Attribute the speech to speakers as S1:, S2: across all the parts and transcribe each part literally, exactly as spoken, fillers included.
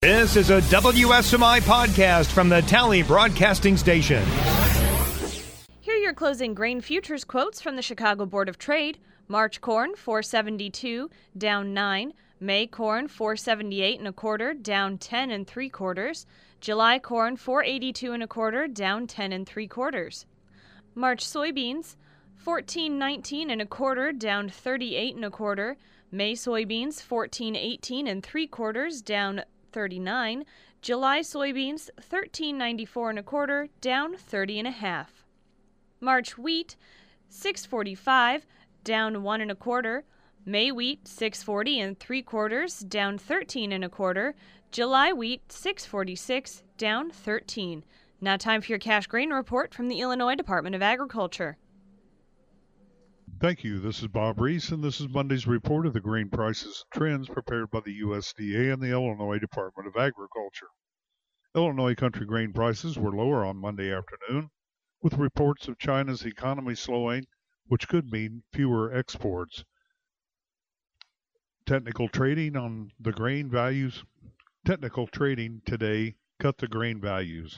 S1: This is a W S M I podcast from the Tally Broadcasting Station.
S2: Here are your closing grain futures quotes from the Chicago Board of Trade. March corn, four seventy-two, down nine. May corn, four seventy-eight and a quarter, down ten and three quarters. July corn, four eighty-two and a quarter, down ten and three quarters. March soybeans, fourteen nineteen and a quarter, down thirty-eight and a quarter. May soybeans, fourteen eighteen and three quarters, down thirty-nine. July soybeans, thirteen ninety-four and a quarter, down thirty and a half. March wheat, six forty-five, down one and a quarter. May wheat, six forty and three quarters, down thirteen and a quarter. July wheat, six forty-six, down thirteen. Now time for your cash grain report from the Illinois Department of Agriculture.
S3: Thank you. This is Bob Reese, and this is Monday's report of the grain prices and trends prepared by the U S D A and the Illinois Department of Agriculture. Illinois country grain prices were lower on Monday afternoon, with reports of China's economy slowing, which could mean fewer exports. Technical trading on the grain values, technical trading today cut the grain values.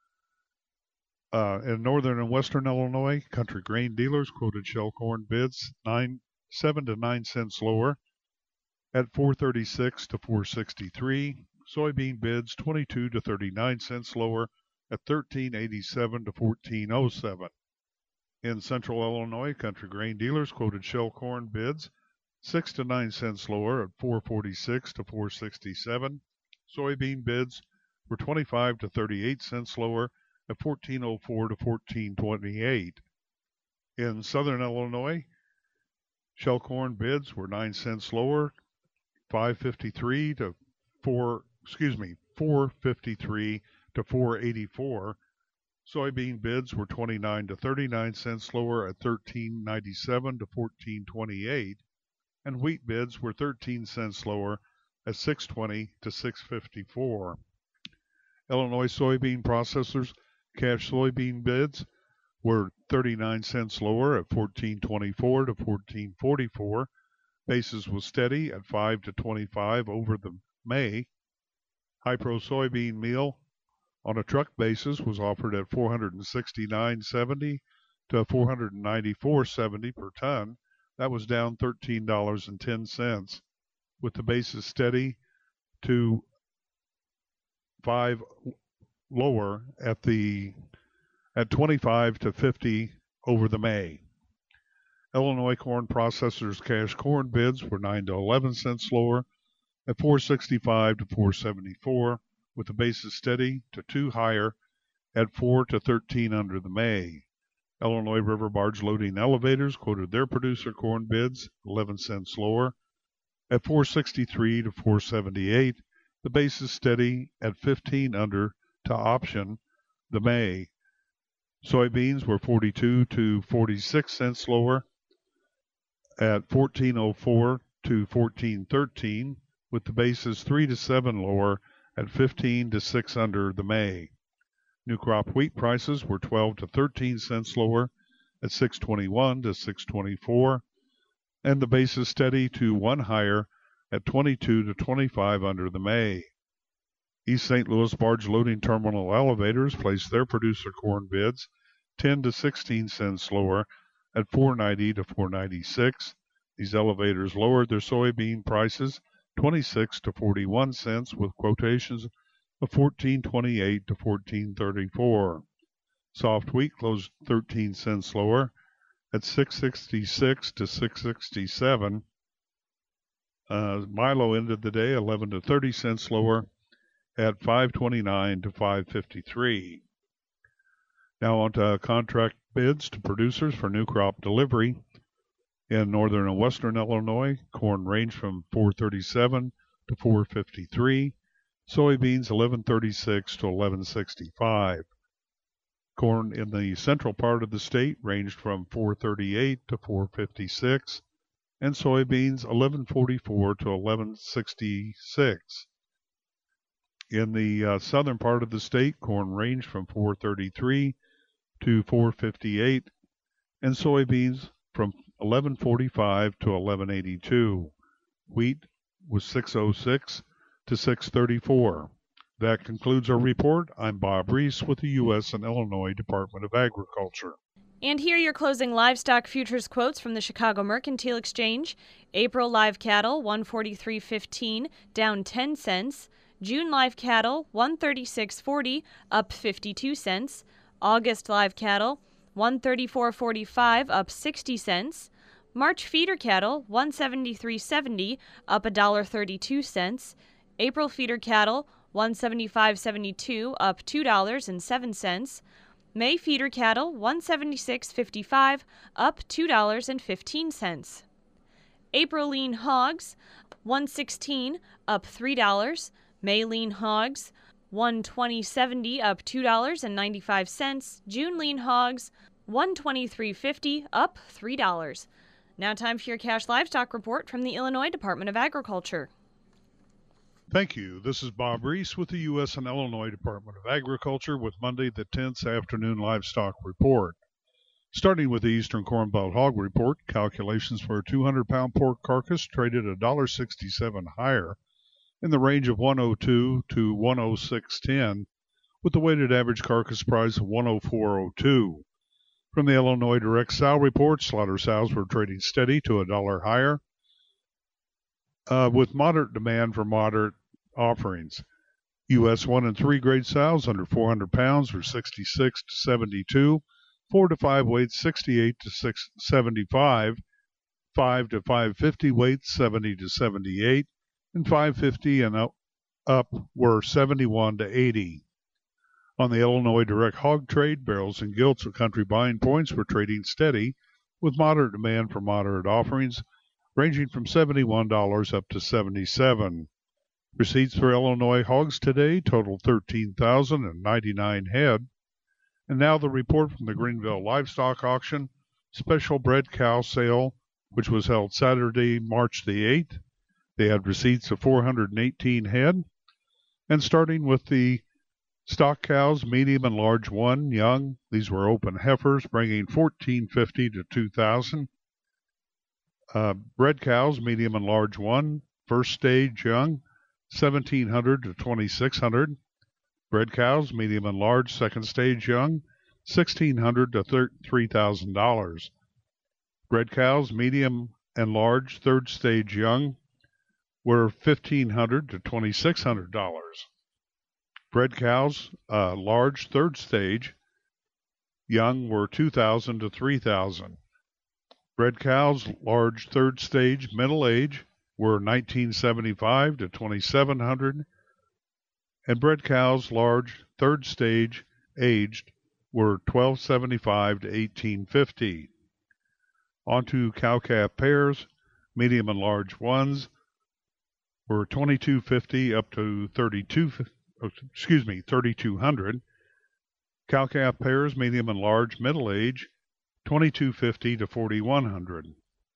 S3: Uh, in northern and western Illinois, country grain dealers quoted shell corn bids nine, seven to nine cents lower at four thirty-six to four sixty-three. Soybean bids twenty-two to thirty-nine cents lower at thirteen eighty-seven to fourteen oh seven. In central Illinois, country grain dealers quoted shell corn bids six to nine cents lower at four forty-six to four sixty-seven. Soybean bids were twenty-five to thirty-eight cents lower at fourteen oh four to fourteen twenty-eight. In southern Illinois, shell corn bids were nine cents lower, five fifty-three to four, excuse me, four fifty-three to four eighty-four. Soybean bids were twenty-nine to thirty-nine cents lower at thirteen ninety-seven to fourteen twenty-eight, and wheat bids were thirteen cents lower at six twenty to six fifty-four. Illinois soybean processors cash soybean bids were thirty-nine cents lower at fourteen twenty-four to fourteen forty-four. Basis was steady at five to twenty-five over the May. High-pro soybean meal on a truck basis was offered at four sixty-nine seventy to four ninety-four seventy per ton. That was down thirteen dollars and ten cents, with the basis steady to five lower at the at twenty-five to fifty over the May. Illinois corn processors cash corn bids were nine to eleven cents lower at four sixty-five to four seventy-four, with the basis steady to two higher at four to thirteen under the May. Illinois river barge loading elevators quoted their producer corn bids eleven cents lower at four sixty-three to four seventy-eight. The basis steady at fifteen under to option the May. Soybeans were forty-two to forty-six cents lower at fourteen oh four to fourteen thirteen, with the basis three to seven lower at fifteen to six under the May. New crop wheat prices were twelve to thirteen cents lower at six twenty-one to six twenty-four, and the basis steady to one higher at twenty-two to twenty-five under the May. East Saint Louis barge loading terminal elevators placed their producer corn bids ten to sixteen cents lower at four ninety to four ninety-six. These elevators lowered their soybean prices twenty-six to forty-one cents, with quotations of fourteen twenty-eight to fourteen thirty-four. Soft wheat closed thirteen cents lower at six sixty-six to six sixty-seven. Uh, Milo ended the day eleven to thirty cents lower at five twenty-nine to five fifty-three. Now on to contract bids to producers for new crop delivery. In northern and western Illinois, corn ranged from four thirty-seven to four fifty-three. Soybeans eleven thirty-six to eleven sixty-five. Corn in the central part of the state ranged from four thirty-eight to four fifty-six, and soybeans eleven forty-four to eleven sixty-six. In the uh, southern part of the state, corn ranged from four thirty-three to four fifty-eight, and soybeans from eleven forty-five to eleven eighty-two. Wheat was six oh six to six thirty-four. That concludes our report. I'm Bob Reese with the U S and Illinois Department of Agriculture.
S2: And here are your closing livestock futures quotes from the Chicago Mercantile Exchange. April live cattle, one forty-three fifteen, down ten cents. June live cattle, one thirty-six forty, up fifty-two cents. August live cattle, one thirty-four forty-five, up sixty cents. March feeder cattle, one seventy-three seventy, up one dollar and thirty-two cents. April feeder cattle, one seventy-five seventy-two, up two dollars and seven cents. May feeder cattle, one seventy-six fifty-five, up two dollars and fifteen cents. April lean hogs, one sixteen, up three dollars. May lean hogs, one twenty seventy, up two dollars and ninety-five cents. June lean hogs, one twenty-three fifty, up three dollars. Now time for your cash livestock report from the Illinois Department of Agriculture.
S3: Thank you. This is Bob Reese with the U S and Illinois Department of Agriculture with Monday the tenth afternoon livestock report. Starting with the Eastern Corn Belt Hog Report, calculations for a two hundred pound pork carcass traded one dollar and sixty-seven cents higher in the range of one oh two to one oh six ten, with the weighted average carcass price of one oh four oh two. From the Illinois Direct Sow Report, slaughter sows were trading steady to a dollar higher, uh, with moderate demand for moderate offerings. U S one and three grade sows under four hundred pounds were sixty-six to seventy-two, four to five weights sixty-eight to seventy-five, five to five fifty weights seventy to seventy-eight, and five fifty and up, up were seventy-one to eighty. On the Illinois Direct Hog Trade, barrels and gilts of country buying points were trading steady, with moderate demand for moderate offerings, ranging from seventy-one dollars up to seventy-seven dollars. Receipts for Illinois hogs today totaled thirteen thousand ninety-nine head. And now the report from the Greenville Livestock Auction, special bred cow sale, which was held Saturday, March the eighth. They had receipts of four hundred eighteen head. And starting with the stock cows, medium and large one, young, these were open heifers, bringing fourteen fifty to two thousand. Uh, bred cows, medium and large one, first stage young, seventeen hundred to twenty-six hundred. Bred cows, medium and large, second stage young, sixteen hundred to three thousand dollars. Bred cows, medium and large, third stage young, were fifteen hundred to twenty-six hundred dollars. Bred cows, uh, large, third stage, young, were two thousand to three thousand. Bred cows, large, third stage, middle age, were nineteen seventy-five to twenty-seven hundred, and bred cows, large, third stage, aged, were twelve seventy-five to eighteen fifty. On to cow-calf pairs, medium and large ones, were twenty-two fifty up to thirty-two, excuse me, thirty-two hundred. Cow-calf pairs, medium and large, middle age, twenty-two fifty to forty-one hundred.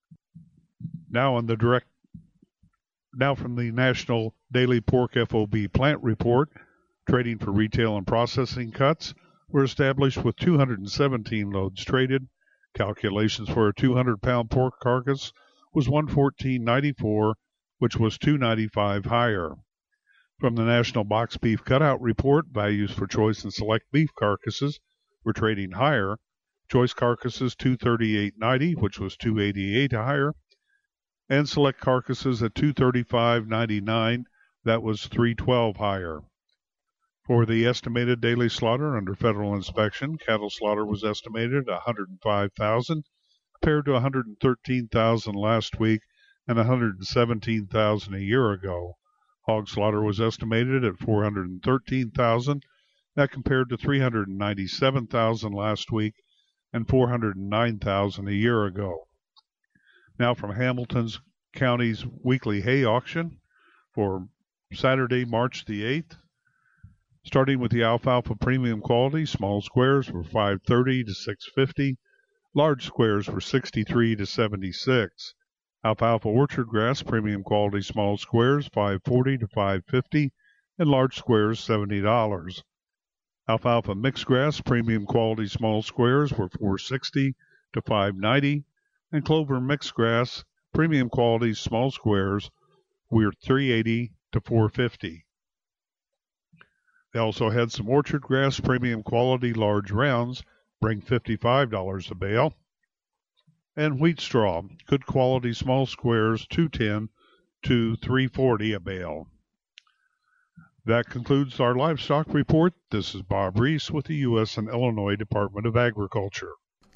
S3: Now on the direct Now from the National Daily Pork F O B Plant Report, trading for retail and processing cuts were established with two hundred seventeen loads traded. Calculations for a two hundred pound pork carcass was one fourteen ninety-four, which was two ninety-five higher. From the National Box Beef Cutout Report, values for choice and select beef carcasses were trading higher. Choice carcasses two thirty-eight ninety, which was two eighty-eight higher, and select carcasses at two thirty-five ninety-nine, that was three twelve higher. For the estimated daily slaughter under federal inspection, cattle slaughter was estimated at one hundred five thousand, compared to one hundred thirteen thousand last week and one hundred seventeen thousand a year ago. Hog slaughter was estimated at four hundred thirteen thousand, that compared to three hundred ninety-seven thousand last week and four hundred nine thousand a year ago. Now from Hamilton County's weekly hay auction for Saturday, March the eighth. Starting with the alfalfa premium quality, small squares were five thirty to six fifty, large squares were sixty-three to seventy-six. Alfalfa orchard grass premium quality small squares five forty to five fifty, and large squares seventy dollars. Alfalfa mixed grass premium quality small squares were four sixty to five ninety, and clover mixed grass premium quality small squares were three eighty to four fifty. They also had some orchard grass premium quality large rounds, bring fifty-five dollars a bale. And wheat straw, good quality small squares, two ten to three forty a bale. That concludes our livestock report. This is Bob Reese with the U S and Illinois Department of Agriculture.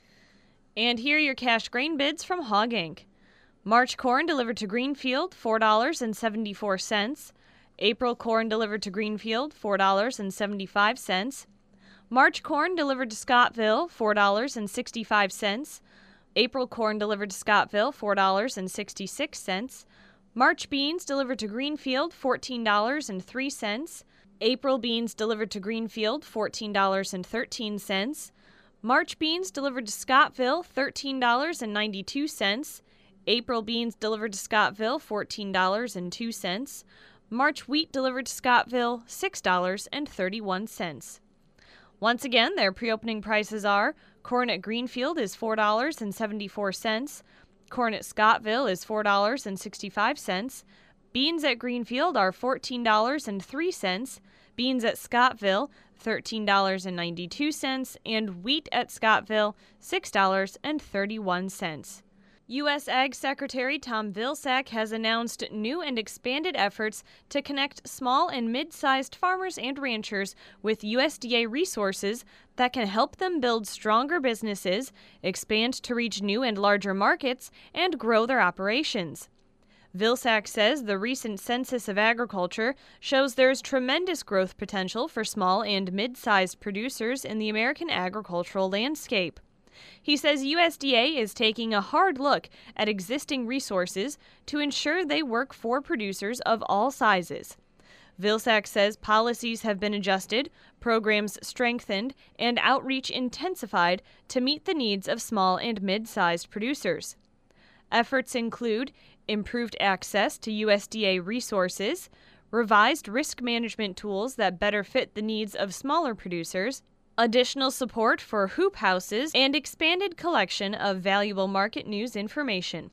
S2: And here are your cash grain bids from Hog Incorporated. March corn delivered to Greenfield, four dollars and seventy-four cents. April corn delivered to Greenfield, four dollars and seventy-five cents. March corn delivered to Scottville, four dollars and sixty-five cents. April corn delivered to Scottville, four dollars and sixty-six cents. March beans delivered to Greenfield, fourteen dollars and three cents. April beans delivered to Greenfield, fourteen dollars and thirteen cents. March beans delivered to Scottville, thirteen dollars and ninety-two cents. April beans delivered to Scottville, fourteen dollars and two cents. March wheat delivered to Scottville, six dollars and thirty-one cents. Once again, their pre-opening prices are: corn at Greenfield is four dollars and seventy-four cents. Corn at Scottville is four dollars and sixty-five cents. Beans at Greenfield are fourteen dollars and three cents. Beans at Scottville, thirteen dollars and ninety-two cents. And wheat at Scottville, six dollars and thirty-one cents. U S Ag Secretary Tom Vilsack has announced new and expanded efforts to connect small and mid-sized farmers and ranchers with U S D A resources that can help them build stronger businesses, expand to reach new and larger markets, and grow their operations. Vilsack says the recent Census of Agriculture shows there is tremendous growth potential for small and mid-sized producers in the American agricultural landscape. He says U S D A is taking a hard look at existing resources to ensure they work for producers of all sizes. Vilsack says policies have been adjusted, programs strengthened, and outreach intensified to meet the needs of small and mid-sized producers. Efforts include improved access to U S D A resources, revised risk management tools that better fit the needs of smaller producers, additional support for hoop houses, and expanded collection of valuable market news information.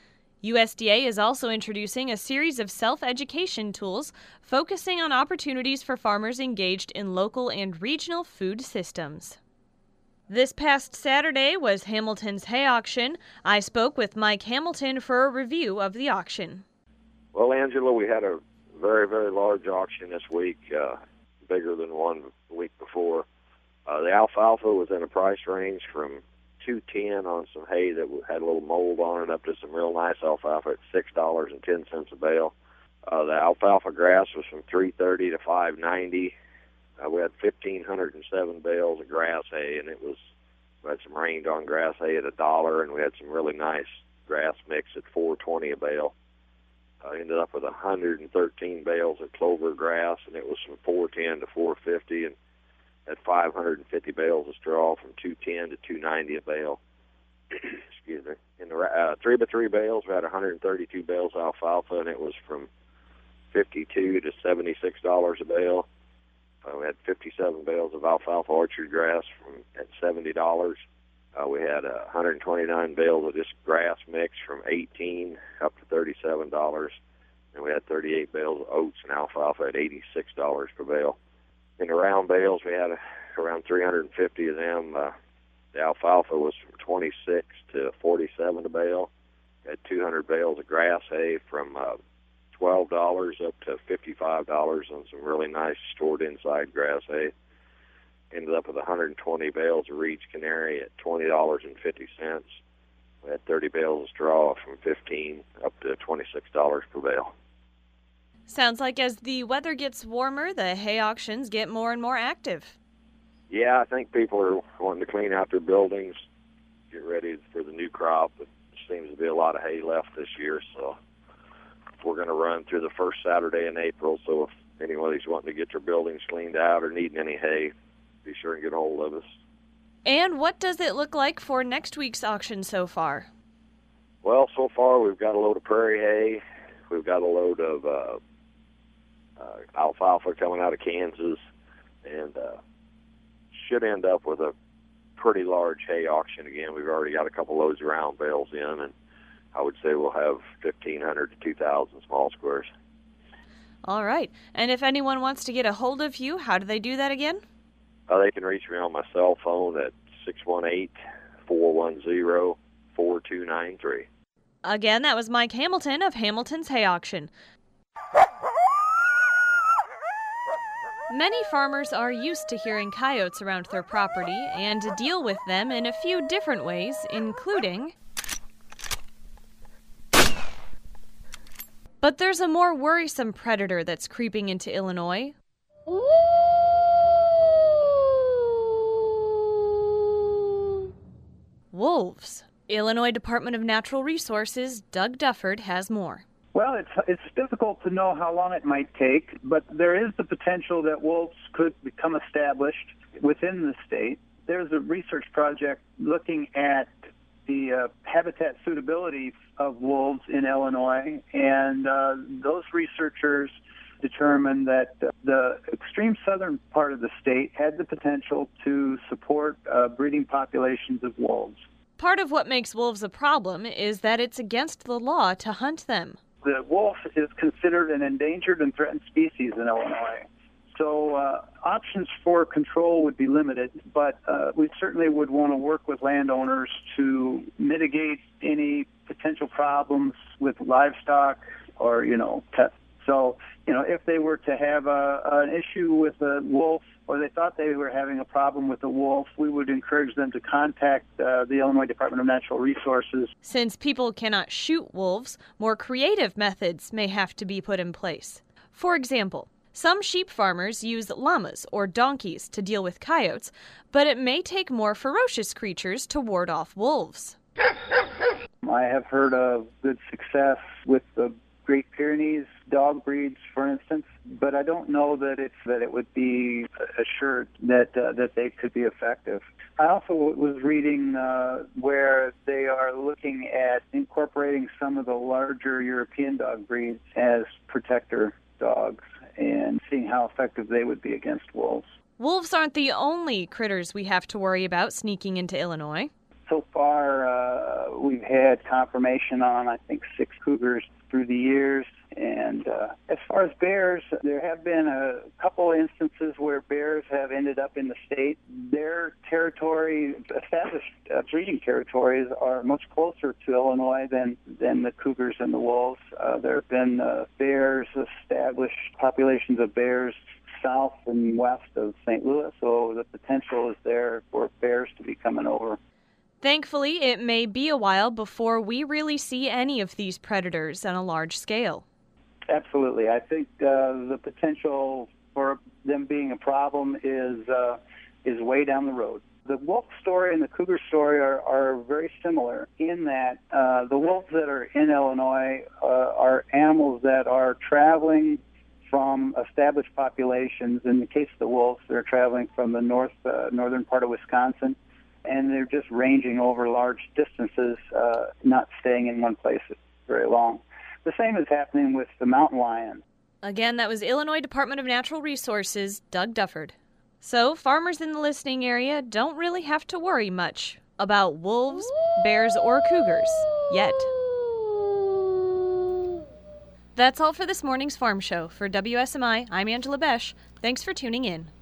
S2: U S D A is also introducing a series of self-education tools focusing on opportunities for farmers engaged in local and regional food systems. This past Saturday was Hamilton's hay auction. I spoke with Mike Hamilton for a review of the auction.
S4: Well, Angela, we had a very, very large auction this week, uh, bigger than one week before. Uh, the alfalfa was in a price range from two ten on some hay that had a little mold on it up to some real nice alfalfa at six dollars and ten cents a bale. Uh, the alfalfa grass was from three thirty to five ninety. Uh, we had fifteen oh seven bales of grass hay, and it was we had some rained on grass hay at a dollar, and we had some really nice grass mix at four twenty a bale. I uh, ended up with one hundred thirteen bales of clover grass, and it was from four ten to four fifty, and at five hundred fifty bales of straw from two ten to two ninety a bale. Excuse me. In the uh, three by three bales, we had one hundred thirty-two bales of alfalfa, and it was from fifty-two to seventy-six dollars a bale. Uh, we had fifty-seven bales of alfalfa orchard grass from at seventy dollars. Uh, we had uh, one hundred twenty-nine bales of just grass mix from eighteen up to thirty-seven dollars, and we had thirty-eight bales of oats and alfalfa at eighty-six dollars per bale. In the round bales, we had around three hundred fifty of them. Uh, the alfalfa was from twenty-six to forty-seven a bale. We had two hundred bales of grass hay from uh, twelve dollars up to fifty-five dollars on some really nice stored inside grass hay. Ended up with one hundred twenty bales of Reed's Canary at twenty dollars and fifty cents. We had thirty bales of straw from fifteen dollars up to twenty-six dollars per bale.
S2: Sounds like as the weather gets warmer, the hay auctions get more and more active.
S4: Yeah, I think people are wanting to clean out their buildings, get ready for the new crop. There seems to be a lot of hay left this year, so we're going to run through the first Saturday in April. So if anybody's wanting to get their buildings cleaned out or needing any hay, be sure and get a hold of us.
S2: And what does it look like for next week's auction so far?
S4: Well, so far we've got a load of prairie hay. We've got a load of uh, uh, alfalfa coming out of Kansas, and uh, should end up with a pretty large hay auction again. We've already got a couple loads of round bales in, and I would say we'll have fifteen hundred to two thousand small squares.
S2: All right. And if anyone wants to get a hold of you, how do they do that again?
S4: Uh, they can reach me on my cell phone at six one eight, four one zero, four two nine three.
S2: Again, that was Mike Hamilton of Hamilton's Hay Auction. Many farmers are used to hearing coyotes around their property and to deal with them in a few different ways, including... But there's a more worrisome predator that's creeping into Illinois. Wolves. Illinois Department of Natural Resources' Doug Dufford has more.
S5: Well, it's it's difficult to know how long it might take, but there is the potential that wolves could become established within the state. There's a research project looking at the uh, habitat suitability of wolves in Illinois, and uh, those researchers determined that uh, the extreme southern part of the state had the potential to support uh, breeding populations of wolves.
S2: Part of what makes wolves a problem is that it's against the law to hunt them.
S5: The wolf is considered an endangered and threatened species in Illinois. So uh, options for control would be limited, but uh, we certainly would want to work with landowners to mitigate any potential problems with livestock or, you know, pets. So, you know, if they were to have a, an issue with a wolf or they thought they were having a problem with a wolf, we would encourage them to contact uh, the Illinois Department of Natural Resources.
S2: Since people cannot shoot wolves, more creative methods may have to be put in place. For example, some sheep farmers use llamas or donkeys to deal with coyotes, but it may take more ferocious creatures to ward off wolves.
S5: I have heard of good success with the Great Pyrenees dog breeds, for instance, but I don't know that it's that it would be assured that uh, that they could be effective. I also was reading uh, where they are looking at incorporating some of the larger European dog breeds as protector dogs and seeing how effective they would be against wolves.
S2: Wolves aren't the only critters we have to worry about sneaking into Illinois.
S5: So far, uh, we've had confirmation on, I think, six cougars through the years. And uh, as far as bears, there have been a couple instances where bears have ended up in the state. Their territory, established uh, breeding territories, are much closer to Illinois than, than the cougars and the wolves. Uh, there have been uh, bears, established populations of bears south and west of Saint Louis, so the potential is there for bears to be coming over.
S2: Thankfully, it may be a while before we really see any of these predators on a large scale.
S5: Absolutely. I think uh, the potential for them being a problem is uh, is way down the road. The wolf story and the cougar story are, are very similar in that uh, the wolves that are in Illinois uh, are animals that are traveling from established populations. In the case of the wolves, they're traveling from the north uh, northern part of Wisconsin, and they're just ranging over large distances, uh, not staying in one place very long. The same is happening with the mountain lion.
S2: Again, that was Illinois Department of Natural Resources, Doug Dufford. So, farmers in the listening area don't really have to worry much about wolves, bears, or cougars yet. That's all for this morning's Farm Show. For W S M I, I'm Angela Besh. Thanks for tuning in.